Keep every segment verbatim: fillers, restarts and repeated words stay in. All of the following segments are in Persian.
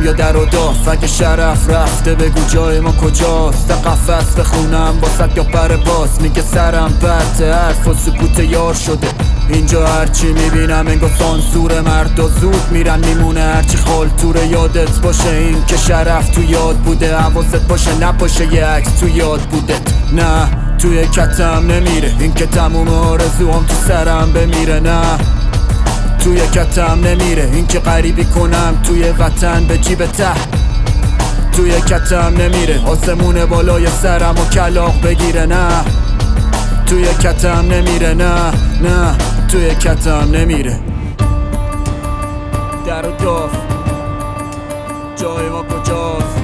یا در و داف. اگه شرف رفته بگو جای ما کجاست. تا قفس بخونم واسط یا پر باز. میگه سرم پرته حرف و سکوت یار شده. اینجا هرچی میبینم انگار سانسور. مردا زود میرن میمونه هرچی خالتوره. یادت باشه این که شرف تو یاد بوده. حواست باشه نباشه یه عکس تو یاد بوده. نه توی کتم نمیره این که تموم آرزوام تو سرم بمیره. نه توی کتم نمیره این که غریبی کنم توی وطن به جیب ته. توی کتم نمیره آسمون بالای سرم و کلاغ بگیره. نه توی کتم نمیره. نه نه توی کتم نمیره. در و داف جای ما کجاست.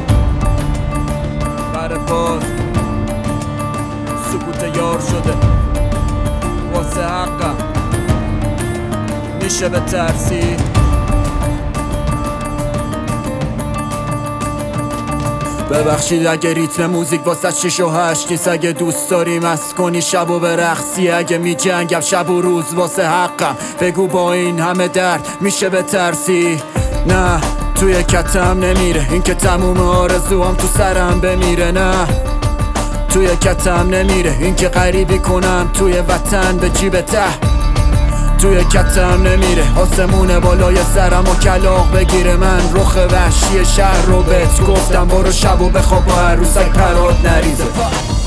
بر باز سکوت یار شده واسه حقم. میشه به ترسی ببخشید اگه ریتم موزیک واسه شش و هشت نیست. اگه دوست داری مست کنی شب و برقصی. اگه می جنگم شب و روز واسه حقم بگو با این همه درد میشه به ترسی. نه توی کتم نمیره این که تموم آرزوام تو سرم بمیره. نه توی کتم نمیره این که غریبی کنم توی وطن به جیب ته. توی کتم نمیره آسمون بالای سرم و کلاغ بگیره. من رخ وحشی شهر رو بهت گفتم برو شب و بخواب با عروسک پرات نریزه.